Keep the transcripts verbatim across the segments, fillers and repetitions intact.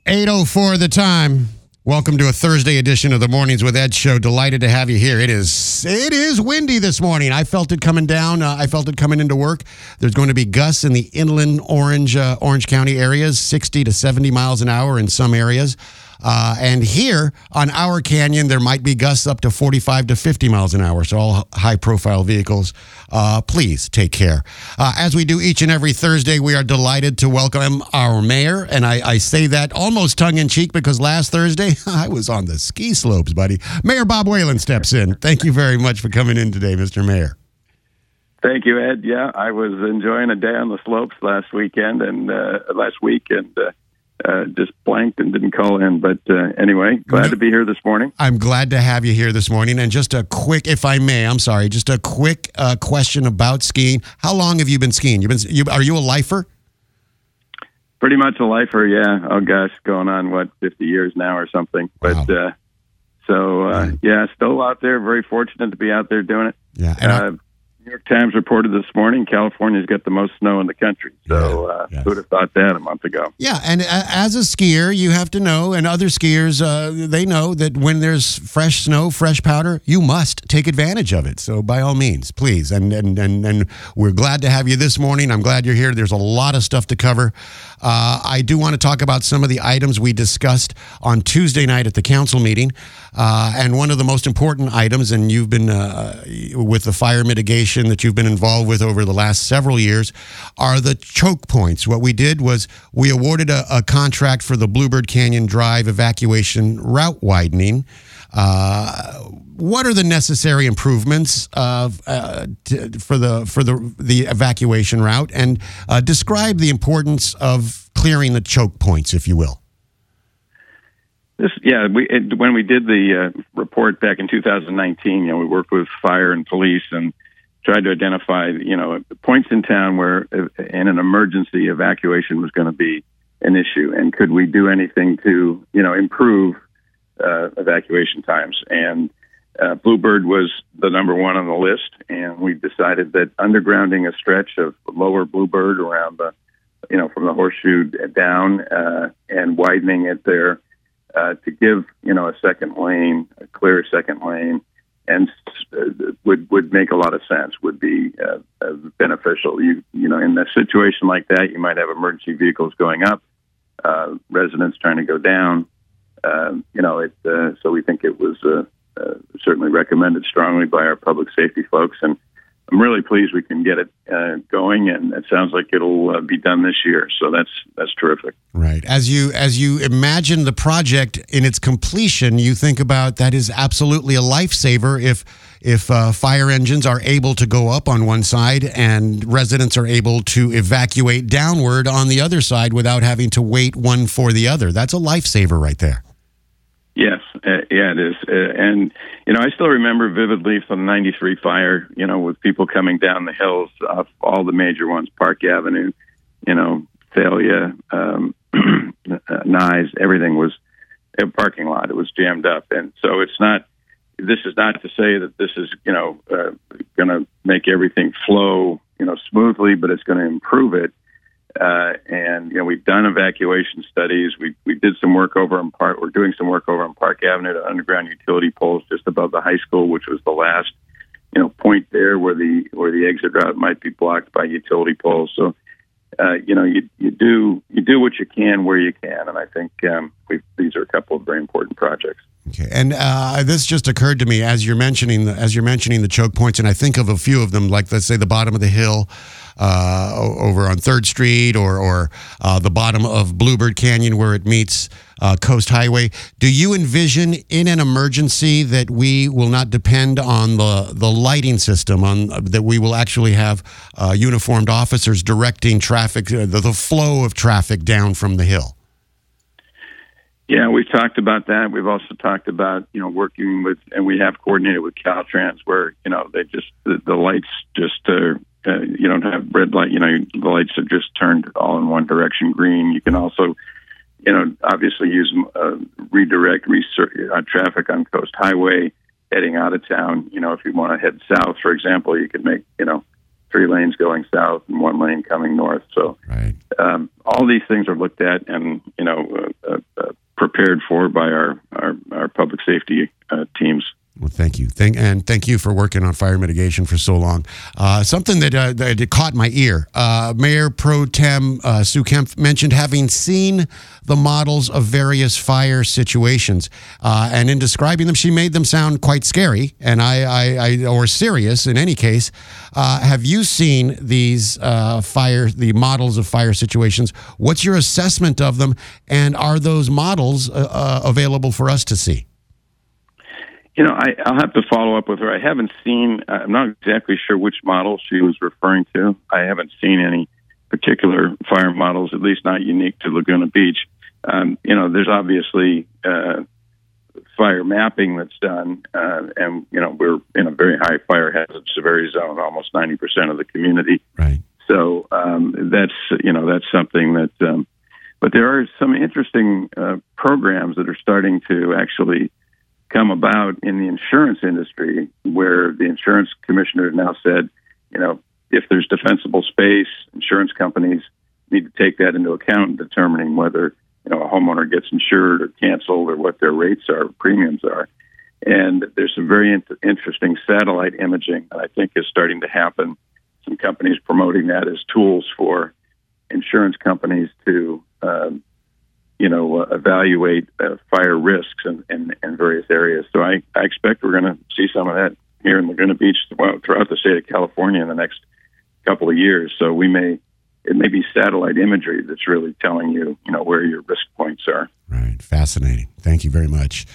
eight oh four the time. Welcome to a Thursday edition of the Mornings with Ed show. Delighted to have you here. It is it is windy this morning. I felt it coming down. Uh, I felt it coming into work. There's going to be gusts in the inland Orange uh, Orange County areas, sixty to seventy miles an hour in some areas. Uh, and here on our canyon, there might be gusts up to forty-five to fifty miles an hour. So all high-profile vehicles, uh, please take care. Uh, as we do each and every Thursday, we are delighted to welcome our mayor. And I, I say that almost tongue-in-cheek because last Thursday, I was on the ski slopes, buddy. Mayor Bob Whalen steps in. Thank you very much for coming in today, Mister Mayor. Thank you, Ed. Yeah, I was enjoying a day on the slopes last weekend and uh, last week, and uh, uh, just blanked and didn't call in. But uh, anyway, glad to be here this morning. I'm glad to have you here this morning. And just a quick, if I may, I'm sorry, just a quick uh, question about skiing. How long have you been skiing? You've been, you, are you a lifer? Pretty much a lifer, yeah. Oh gosh, going on what fifty years now or something. Wow. But uh, so uh, yeah, still out there. Very fortunate to be out there doing it. Yeah. And uh, New York Times reported this morning California's got the most snow in the country. So uh, yes. Who would have thought that a month ago? Yeah, and uh, as a skier, you have to know, and other skiers, uh, they know that when there's fresh snow, fresh powder, you must take advantage of it. So by all means, please. And and and, and we're glad to have you this morning. I'm glad you're here. There's a lot of stuff to cover. Uh, I do want to talk about some of the items we discussed on Tuesday night at the council meeting. Uh, and one of the most important items, and you've been uh, with the fire mitigation that you've been involved with over the last several years, are the choke points. What we did was we awarded a, a contract for the Bluebird Canyon Drive evacuation route widening. Uh, what are the necessary improvements of, uh, to, for the for the the evacuation route, and uh, describe the importance of clearing the choke points, if you will? This, yeah, we it, when we did the uh, report back in two thousand nineteen, you know, we worked with fire and police and tried to identify, you know, points in town where, uh, in an emergency, evacuation was going to be an issue, and could we do anything to, you know, improve uh, evacuation times? And uh, Bluebird was the number one on the list, and we decided that undergrounding a stretch of lower Bluebird around the, you know, from the horseshoe down, uh, and widening it there. Uh, to give, you know, a second lane, a clear second lane, and uh, would would make a lot of sense, would be uh, uh, beneficial. You you know, in a situation like that, you might have emergency vehicles going up, uh, residents trying to go down. Uh, you know, it. Uh, so we think it was uh, uh, certainly recommended strongly by our public safety folks, and I'm really pleased we can get it uh, going, and it sounds like it'll uh, be done this year. So that's that's terrific. Right. As you as you imagine the project in its completion, you think about that is absolutely a lifesaver if if uh, fire engines are able to go up on one side and residents are able to evacuate downward on the other side without having to wait one for the other. That's a lifesaver right there. Yes, uh, yeah, it is. Uh, and, you know, I still remember vividly from the ninety-three fire, you know, with people coming down the hills off all the major ones, Park Avenue, you know, Thalia, um, Nye, everything was a parking lot. It was jammed up. And so it's not, this is not to say that this is, you know, uh, going to make everything flow, you know, smoothly, but it's going to improve it. Uh, and, you know, we've done evacuation studies. We we did some work over in Park. We're doing some work over in Park Avenue to underground utility poles just above the high school, which was the last, you know, point there where the where the exit route might be blocked by utility poles. So, uh, you know, you you do you do what you can where you can, and I think um, we these are a couple of very important projects. Okay, and uh, this just occurred to me as you're mentioning the, as you're mentioning the choke points, and I think of a few of them, like let's say the bottom of the hill uh, over on Third Street, or or uh, the bottom of Bluebird Canyon where it meets uh, Coast Highway. Do you envision in an emergency that we will not depend on the the lighting system, on uh, that we will actually have uh, uniformed officers directing traffic, uh, the, the flow of traffic down from the hill? Yeah, we've talked about that. We've also talked about, you know, working with, and we have coordinated with Caltrans where, you know, they just, the, the lights just, uh, uh, you don't have red light, you know, the lights are just turned all in one direction, green. You can also, you know, obviously use uh, redirect research, uh, traffic on Coast Highway heading out of town. You know, if you want to head south, for example, you could make, you know, three lanes going south and one lane coming north. So right. um, all these things are looked at, and, you know, uh, uh, prepared for by our our, our public safety uh, teams. Well, thank you. Thank, and thank you for working on fire mitigation for so long. Uh, something that, uh, that caught my ear, uh, Mayor Pro Tem uh, Sue Kemp mentioned having seen the models of various fire situations. Uh, and in describing them, she made them sound quite scary, and I, I, I or serious in any case. Uh, have you seen these uh, fire, the models of fire situations? What's your assessment of them? And are those models uh, uh, available for us to see? You know, I, I'll have to follow up with her. I haven't seen, I'm not exactly sure which model she was referring to. I haven't seen any particular fire models, at least not unique to Laguna Beach. Um, you know, there's obviously uh, fire mapping that's done, uh, and, you know, we're in a very high fire hazard severity zone, almost ninety percent of the community. Right. So um, that's, you know, that's something that, um, but there are some interesting uh, programs that are starting to actually come about in the insurance industry, where the insurance commissioner now said, you know, if there's defensible space, insurance companies need to take that into account in determining whether, you know, a homeowner gets insured or canceled or what their rates are, premiums are. And there's some very in- interesting satellite imaging that I think is starting to happen. Some companies promoting that as tools for insurance companies to, um, you know, uh, evaluate uh, fire risks in, in, in various areas. So I, I expect we're going to see some of that here in Laguna Beach well, throughout the state of California in the next couple of years. So we may, it may be satellite imagery that's really telling you, you know, where your risk points are. Right. Fascinating. Thank you very much.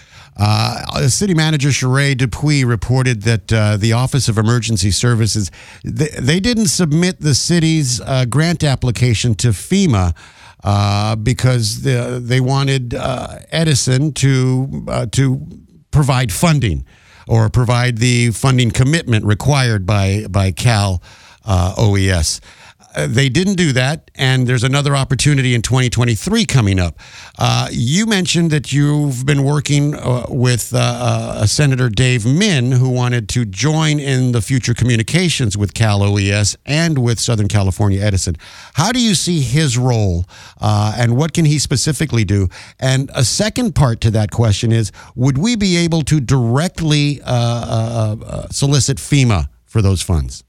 Uh, City Manager Sheree Dupuis reported that uh, the Office of Emergency Services, they, they didn't submit the city's uh, grant application to FEMA Uh, because the, they wanted uh, Edison to uh, to provide funding or provide the funding commitment required by by Cal uh, O E S. Uh, they didn't do that, and there's another opportunity in twenty twenty-three coming up. Uh, you mentioned that you've been working uh, with uh, uh, Senator Dave Min, who wanted to join in the future communications with Cal O E S and with Southern California Edison. How do you see his role, uh, and what can he specifically do? And a second part to that question is, would we be able to directly uh, uh, uh, solicit FEMA for those funds?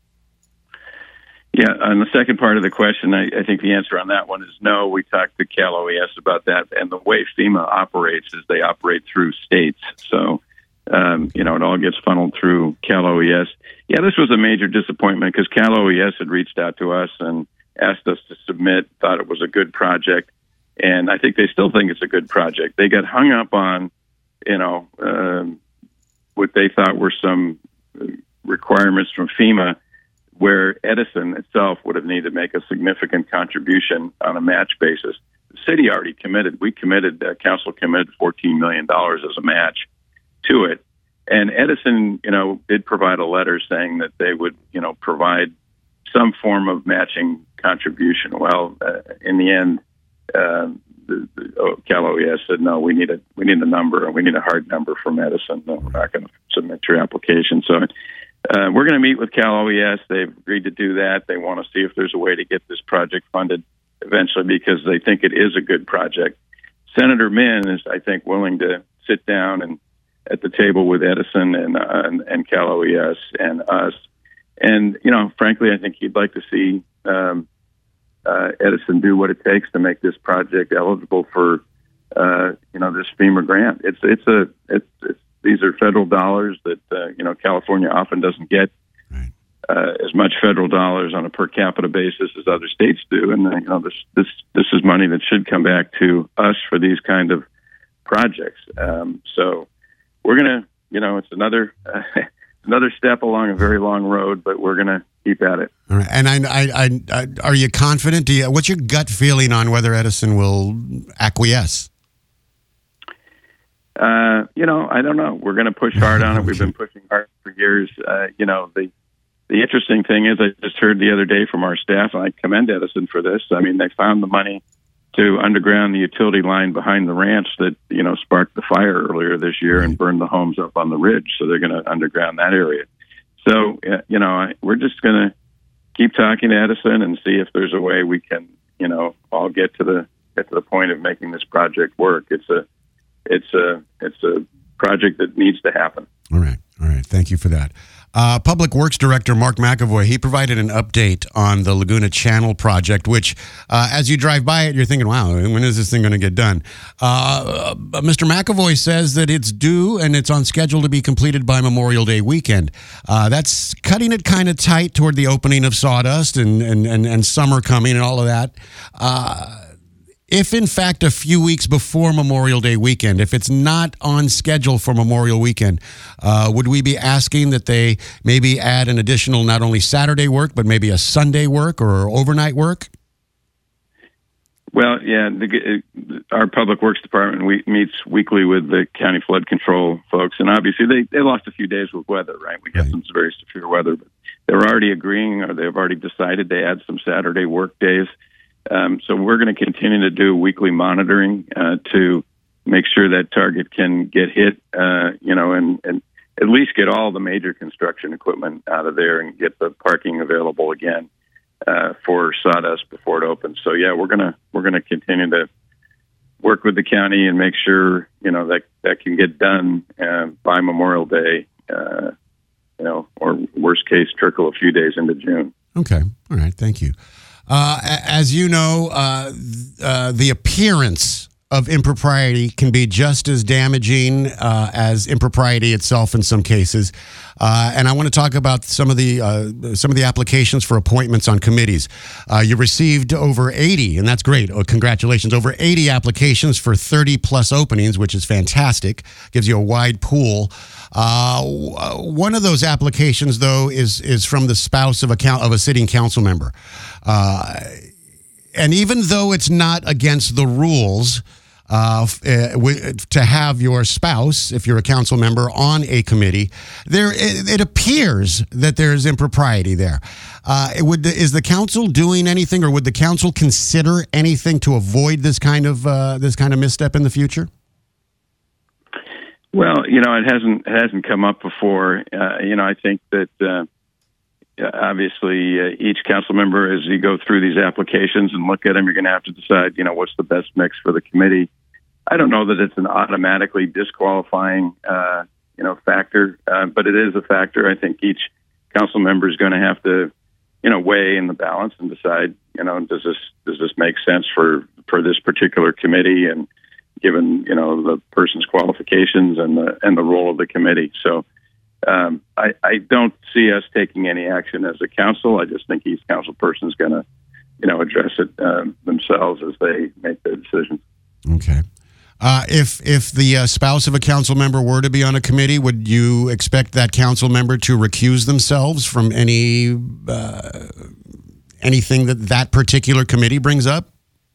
Yeah, on the second part of the question, I, I think the answer on that one is no. We talked to Cal O E S about that, and the way FEMA operates is they operate through states. So, um, you know, it all gets funneled through Cal O E S. Yeah, this was a major disappointment because Cal O E S had reached out to us and asked us to submit, thought it was a good project, and I think they still think it's a good project. They got hung up on, you know, um, what they thought were some requirements from FEMA, where Edison itself would have needed to make a significant contribution on a match basis. The city already committed. We committed, uh, council committed fourteen million dollars as a match to it. And Edison, you know, did provide a letter saying that they would, you know, provide some form of matching contribution. Well, uh, in the end, uh, the, the oh, Cal O E S said, no, we need a, we need a number, and we need a hard number from Edison. No, we're not going to submit your application. So, Uh, we're going to meet with Cal O E S. They've agreed to do that. They want to see if there's a way to get this project funded eventually because they think it is a good project. Senator Min is, I think, willing to sit down and at the table with Edison and uh, and, and Cal O E S and us. And, you know, frankly, I think he'd like to see um, uh, Edison do what it takes to make this project eligible for, uh, you know, this FEMA grant. It's it's a it's, it's These are federal dollars that, uh, you know, California often doesn't get right. uh, as much federal dollars on a per capita basis as other states do. And, uh, you know, this, this, this is money that should come back to us for these kind of projects. Um, so we're going to, you know, it's another, uh, another step along a very long road, but we're going to keep at it. All right. And I, I, I, I, are you confident? Do you, what's your gut feeling on whether Edison will acquiesce? Uh, you know, I don't know. We're going to push hard on it. We've been pushing hard for years. Uh, you know, the the interesting thing is I just heard the other day from our staff, and I commend Edison for this. I mean, they found the money to underground the utility line behind the ranch that, you know, sparked the fire earlier this year and burned the homes up on the ridge. So they're going to underground that area. So, uh, you know, I, we're just going to keep talking to Edison and see if there's a way we can, you know, all get to the get to the point of making this project work. It's a it's a it's a project that needs to happen. All right. All right. Thank you for that. Uh, Public Works Director Mark McAvoy, he provided an update on the Laguna Channel project, which, uh, as you drive by it, you're thinking, wow, when is this thing going to get done? Uh, uh, Mister McAvoy says that it's due and it's on schedule to be completed by Memorial Day weekend. Uh, that's cutting it kind of tight toward the opening of Sawdust and, and, and, and summer coming and all of that. Uh, If, in fact, a few weeks before Memorial Day weekend, if it's not on schedule for Memorial weekend, uh, would we be asking that they maybe add an additional not only Saturday work, but maybe a Sunday work or overnight work? Well, yeah, the, our Public Works Department we, meets weekly with the county flood control folks, and obviously they, they lost a few days with weather, right? We got right. some very severe weather, but they're already agreeing or they've already decided to add some Saturday work days. Um, so we're going to continue to do weekly monitoring uh, to make sure that target can get hit, uh, you know, and, and at least get all the major construction equipment out of there and get the parking available again uh, for Sawdust before it opens. So yeah, we're gonna we're gonna continue to work with the county and make sure you know that that can get done uh, by Memorial Day, uh, you know, or worst case trickle a few days into June. Okay, all right, thank you. Uh, as you know, uh, uh, the appearance of impropriety can be just as damaging uh, as impropriety itself in some cases. Uh, and I want to talk about some of the uh, some of the applications for appointments on committees. Uh, you received over eighty, and that's great. Oh, congratulations. Over eighty applications for thirty plus openings, which is fantastic. Gives you a wide pool. Uh, one of those applications, though, is is from the spouse of a count, of a sitting council member. Uh, and even though it's not against the rules uh, uh, to have your spouse, if you're a council member, on a committee, there it, it appears that there's impropriety there. Uh, it would is the council doing anything, or would the council consider anything to avoid this kind of uh, this kind of misstep in the future? Well, you know, it hasn't it hasn't come up before. Uh, you know, I think that uh, obviously uh, each council member, as you go through these applications and look at them, you're going to have to decide, you know, what's the best mix for the committee. I don't know that it's an automatically disqualifying, uh, you know, factor, uh, but it is a factor. I think each council member is going to have to, you know, weigh in the balance and decide, you know, does this does this make sense for for this particular committee, and given, you know, the person's qualifications and the and the role of the committee. So um, I, I don't see us taking any action as a council. I just think each council person is going to, you know, address it uh, themselves as they make their decisions. Okay. Uh, if if the uh, spouse of a council member were to be on a committee, would you expect that council member to recuse themselves from any uh, anything that that particular committee brings up?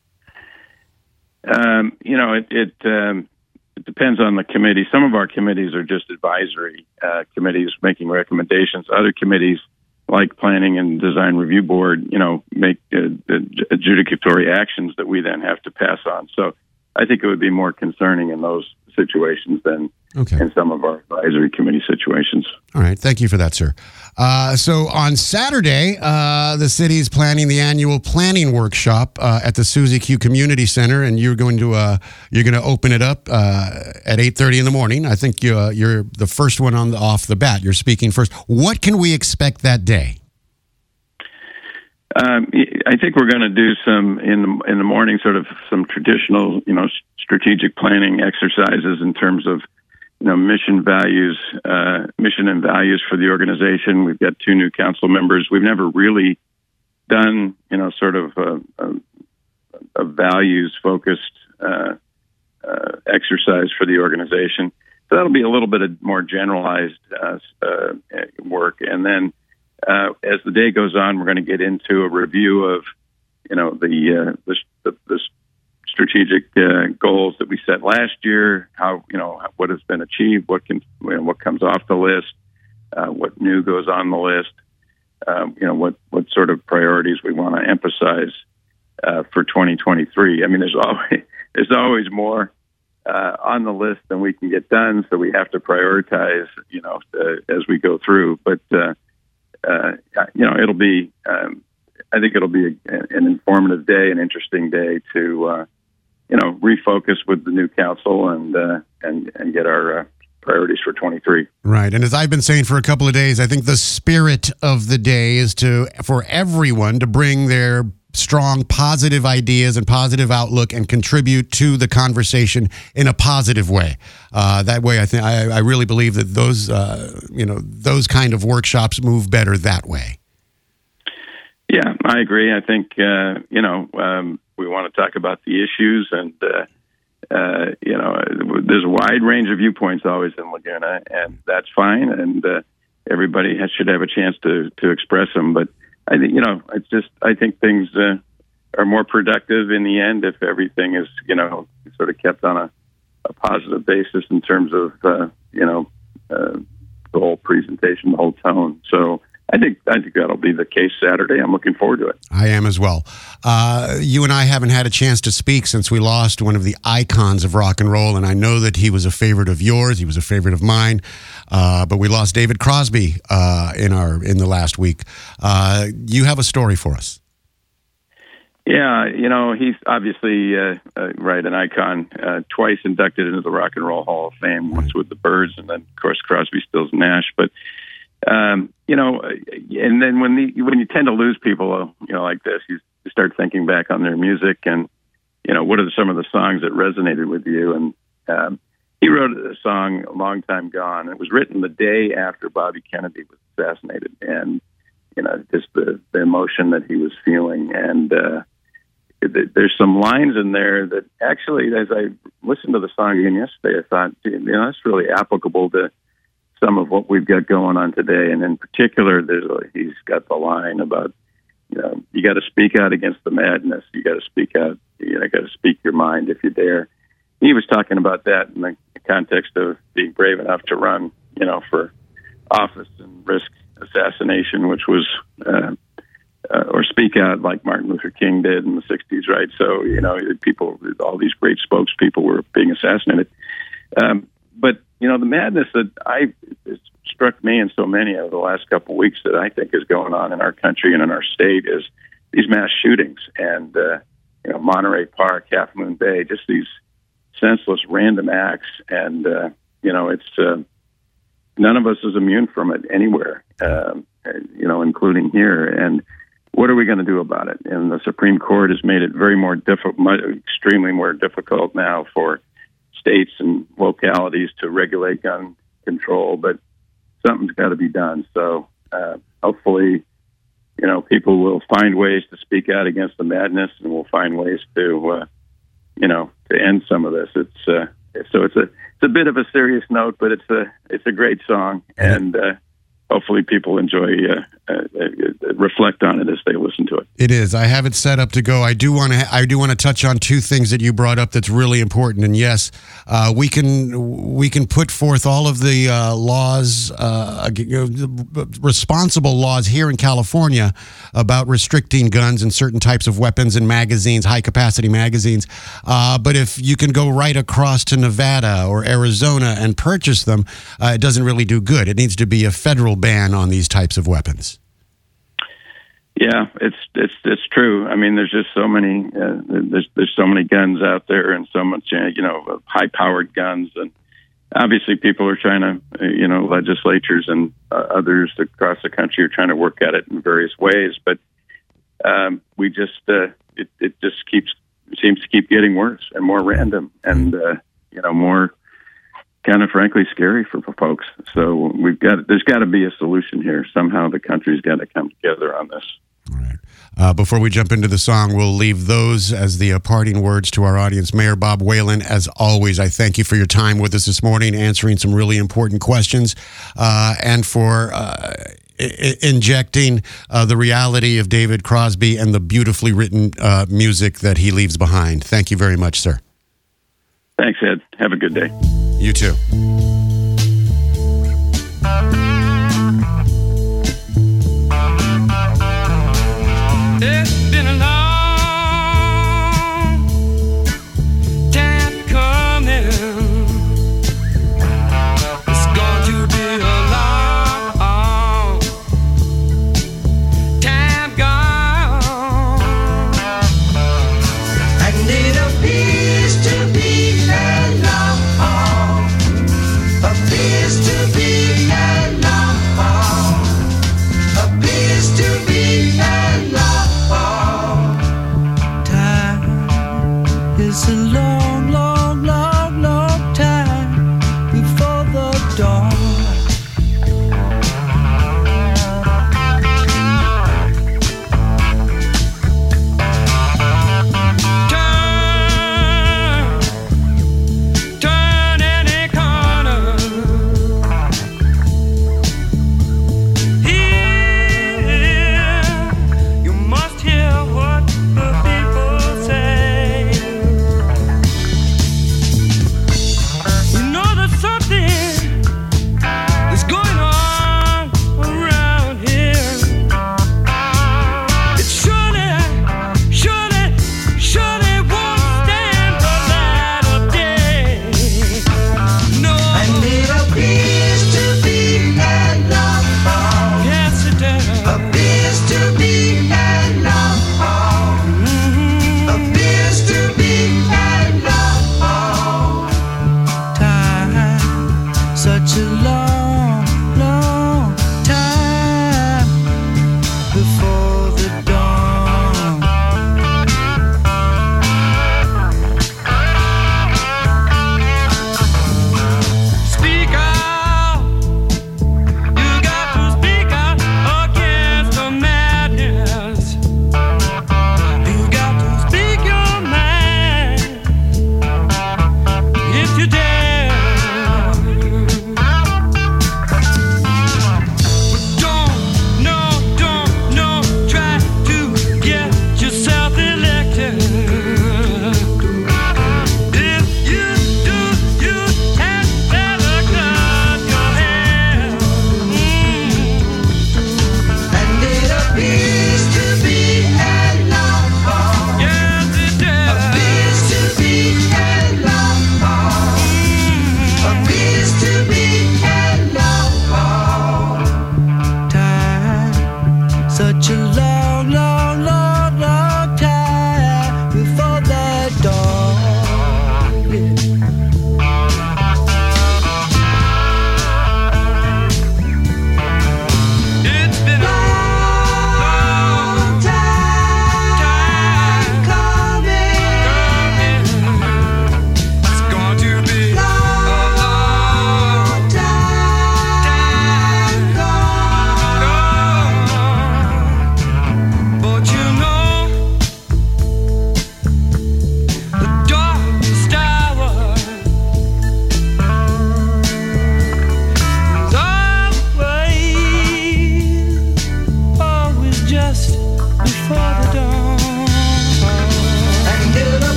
Um, you know, it it, um, it depends on the committee. Some of our committees are just advisory uh, committees making recommendations. Other committees, like Planning and Design Review Board, you know, make uh, adjudicatory actions that we then have to pass on. So I think it would be more concerning in those situations than okay. in some of our advisory committee situations. All right. Thank you for that, sir. Uh, so on Saturday, uh, the city is planning the annual planning workshop uh, at the Suzy Q Community Center, and you're going to uh, you're going to open it up uh, at eight thirty in the morning. I think you, uh, you're the first one on the, off the bat. You're speaking first. What can we expect that day? Um, I think we're going to do some in the in the morning, sort of some traditional, you know, strategic planning exercises in terms of, you know, mission values, uh, mission and values for the organization. We've got two new council members. We've never really done, you know, sort of a, a, a values focused uh, uh, exercise for the organization. So that'll be a little bit of more generalized uh, uh, work, and then. Uh, as the day goes on, we're going to get into a review of, you know, the uh, the, the, the strategic uh, goals that we set last year. How, you know, what has been achieved, what can, you know, what comes off the list, uh, what new goes on the list. Um, you know, what what sort of priorities we want to emphasize uh, for twenty twenty-three. I mean, there's always there's always more uh, on the list than we can get done, so we have to prioritize, you know, uh, as we go through. But uh, Uh, you know, it'll be, um, I think it'll be a, an informative day, an interesting day to, uh, you know, refocus with the new council and uh, and and get our uh, priorities for twenty-three. Right. And as I've been saying for a couple of days, I think the spirit of the day is to for everyone to bring their strong, positive ideas and positive outlook and contribute to the conversation in a positive way. Uh, that way, I think I, I really believe that those uh, you know those kind of workshops move better that way. Yeah, I agree. I think uh, you know um, we want to talk about the issues, and uh, uh, you know there's a wide range of viewpoints always in Laguna, and that's fine. And uh, everybody has, should have a chance to to express them. But I think, you know, it's just, I think things uh, are more productive in the end if everything is, you know, sort of kept on a, a positive basis in terms of, uh, you know, uh, the whole presentation, the whole tone. So I think I think that'll be the case Saturday. I'm looking forward to it. I am as well. Uh, you and I haven't had a chance to speak since we lost one of the icons of rock and roll, and I know that he was a favorite of yours. He was a favorite of mine. Uh, but we lost David Crosby uh, in our in the last week. Uh, you have a story for us. Yeah, you know, he's obviously uh, uh, right an icon. Uh, twice inducted into the Rock and Roll Hall of Fame, once with the Byrds, and then of course Crosby, Stills, Nash. But um, you know, and then when the when you tend to lose people, you know, like this, you start thinking back on their music, and you know, what are some of the songs that resonated with you? And um, he wrote a song, "A Long Time Gone." It was written the day after Bobby Kennedy was assassinated, and you know, just the, the emotion that he was feeling. And uh, there's some lines in there that actually, as I listened to the song again yesterday, I thought, you know, that's really applicable to some of what we've got going on today. And in particular, there's a, he's got the line about, you know, you got to speak out against the madness. You got to speak out. You got to speak your mind if you dare. He was talking about that in the context of being brave enough to run, you know, for office and risk assassination, which was, uh, uh, or speak out like Martin Luther King did in the sixties, right? So, you know, people, all these great spokespeople were being assassinated. Um, but, you know, the madness that I it struck me and so many over the last couple of weeks that I think is going on in our country and in our state is these mass shootings and, uh, you know, Monterey Park, Half Moon Bay, just these senseless random acts. And, uh, you know, it's, uh, none of us is immune from it anywhere, um, you know, including here. And what are we going to do about it? And the Supreme Court has made it very more difficult, extremely more difficult now for states and localities to regulate gun control, but something's got to be done. So uh, hopefully, you know, people will find ways to speak out against the madness, and we'll find ways to, uh, you know, to end some of this. It's uh, so it's a it's a bit of a serious note, but it's a it's a great song, and uh, hopefully people enjoy uh, uh, uh, reflect on it as they listen to it. It is. I have it set up to go. I do want to. I do want to touch on two things that you brought up that's really important. And yes, uh, we can we can put forth all of the uh, laws, uh, responsible laws here in California about restricting guns and certain types of weapons and magazines, high capacity magazines. Uh, but if you can go right across to Nevada or Arizona and purchase them, uh, it doesn't really do good. It needs to be a federal ban on these types of weapons. Yeah, it's it's it's true. I mean, there's just so many uh, there's there's so many guns out there, and so much uh, you know high powered guns, and obviously people are trying to uh, you know legislatures and uh, others across the country are trying to work at it in various ways, but um, we just uh, it it just keeps seems to keep getting worse and more random, and uh, you know more kind of frankly scary for, for folks. So we've got there's got to be a solution here. Somehow the country's got to come together on this. All right. Uh, before we jump into the song, we'll leave those as the uh, parting words to our audience. Mayor Bob Whalen, as always, I thank you for your time with us this morning, answering some really important questions, uh, and for uh, I- injecting uh, the reality of David Crosby and the beautifully written uh, music that he leaves behind. Thank you very much, sir. Thanks, Ed. Have a good day. You too. It's been a long time coming. It's going to be a long time gone. I need a piece. is alone.